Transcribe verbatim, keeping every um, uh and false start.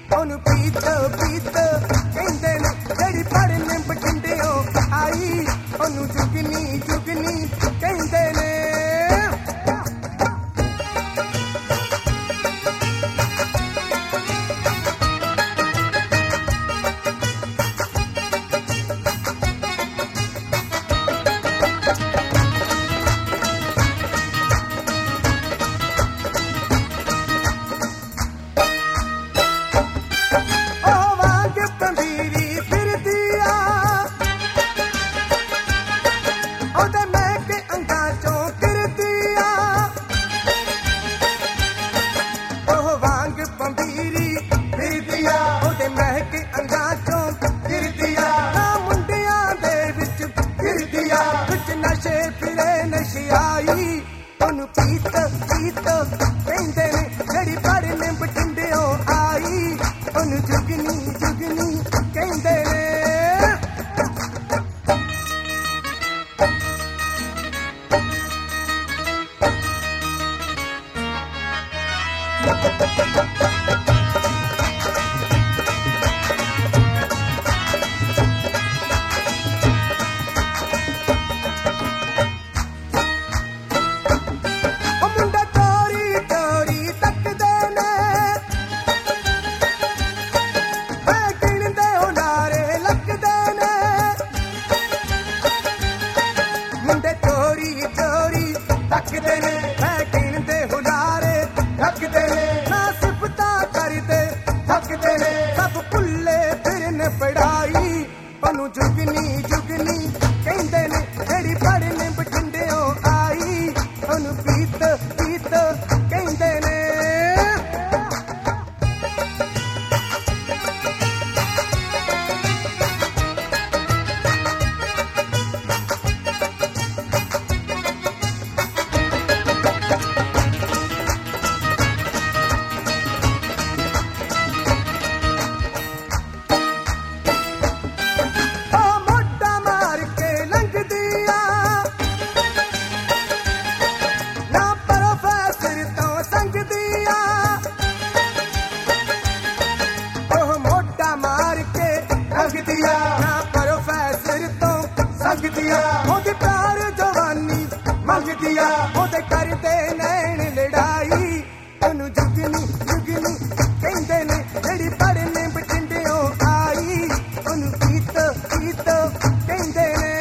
ਉਹਨੂੰ ਪੀਤ ਪੀਤ ਕਹਿੰਦੇ ਨੇ, ਜਿਹੜੀ ਪੜ੍ਹਨੇ ਬਠਿੰਡਿਓ ਆਈ ਉਹਨੂੰ ਜੁਗਨੀ ਜੁਗਨੀ ਕਹਿੰਦੇ ਨੇ। ਉਹਨੂੰ ਪੀਤ ਪੀਤ ਕਹਿੰਦੇ ਨੇ, ਜਿਹੜੀ ਪੜ੍ਹਨੇ ਬਠਿੰਡਿਓ ਆਈ ਉਹਨੂੰ ਜੁਗਨੀ ਜੁਗਨੀ ਕਹਿੰਦੇ ਨੇ। ਮੁੰਡੇ ਚੋਰੀ ਚੋਰੀ ਤੱਕਦੇ ਨੇ, ਮੈਂ ਗਿਣਦੇ ਹੁਲਾਰੇ ਰੱਖਦੇ ਨੇ, ਨਾ ਸਿਫਤਾਂ ਕਰਦੇ ਥੱਕਦੇ ਨੇ, ਸਭ ਭੁੱਲੇ ਫਿਰਨ ਪੜਾਈ ਉਹਨੂੰ ਜੁਗਨੀ ਜੁਗਨੀ ਕਹਿੰਦੇ ਨੇ, ਜਿਹੜੀ ਪੜ੍ਹਨੇ ਬਠਿੰਡਿਓ ਆਈ ਉਹਨੂੰ ਪੀਤ ਪੀਤ ਕਹਿੰਦੇ ਨੇ। ਨਾ ਪ੍ਰੋਫੈਸਰ ਤੋਂ ਸੰਗਦੀਆਂ, ਉਹਦੇ ਪਿਆਰ ਜਵਾਨੀ ਮੰਗਦੀਆਂ, ਉਹਦੇ ਕਰਦੇ ਨੈਣ ਲੜਾਈ ਉਹਨੂੰ ਜੁਗਨੀ ਜੁਗਨੀ ਕਹਿੰਦੇ ਨੇ, ਜਿਹੜੀ ਪੜ੍ਹਨੇ ਬਠਿੰਡਿਓ ਆਈ ਉਹਨੂੰ ਪੀਤ ਪੀਤ ਕਹਿੰਦੇ ਨੇ।